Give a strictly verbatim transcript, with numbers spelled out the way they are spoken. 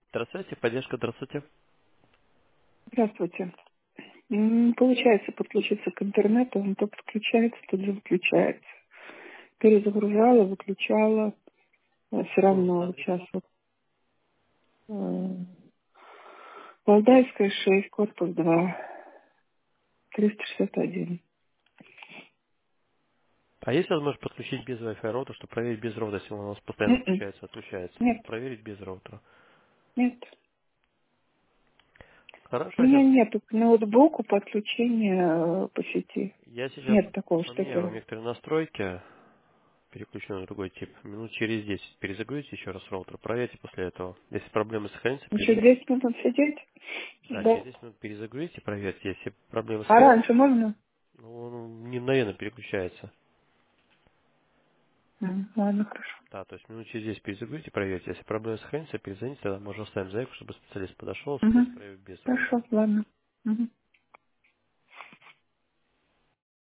Здравствуйте, поддержка, здравствуйте. Здравствуйте. М, Получается подключиться к интернету, он то подключается, тут же выключается. Перезагружала, выключала, все М, равно вот адрес. сейчас вот э, Валдайская шесть, корпус два, триста шестьдесят один. А есть возможность подключить без Wi-Fi роутера, чтобы проверить без роутера, если он у нас постоянно М-м. включается, отключается? Нет, Проверить без роутера. нет. У Хорошо, меня сейчас. нету к ноутбуку подключения э, по сети. Я сейчас Нет такого, что поменяю вам делать. некоторые настройки, переключу на другой тип. Минут через десять перезагрузите еще раз роутер, проверьте после этого. Если проблемы сохранятся, Еще перезвоните. десять минут сидеть? Да, Да. через десять минут перезагрузите, проверьте. Если проблемы А сохранятся, раньше можно? ну, он не мгновенно переключается. М, Ладно, хорошо. Да, то есть минут через десять перезагрузите, проверьте. Если проблемы сохранятся, перезвоните, тогда можно оставить заявку, чтобы специалист подошел, Угу. специалист проверит без роутера. Хорошо, ладно. Мгм.